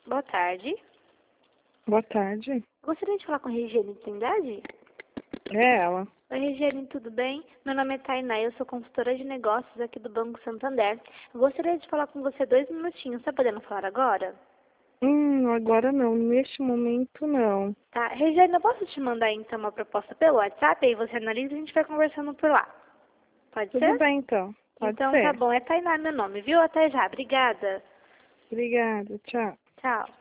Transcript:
Boa tarde. Boa tarde. Gostaria de falar com a Regiane Trindade? É ela. Oi, Regiane, tudo bem? Meu nome é Tainá, eu sou consultora de negócios aqui do Banco Santander. Eu gostaria de falar com você 2 minutinhos. Tá podendo falar agora? Agora não. Neste momento não. Tá. Regiane, eu posso te mandar então uma proposta pelo WhatsApp? Aí você analisa e a gente vai conversando por lá. Pode Tudo ser? bem então. Pode Então tá ser. bom. É Tainá meu nome, viu? Até já. Obrigada. Obrigada. Tchau. Tchau.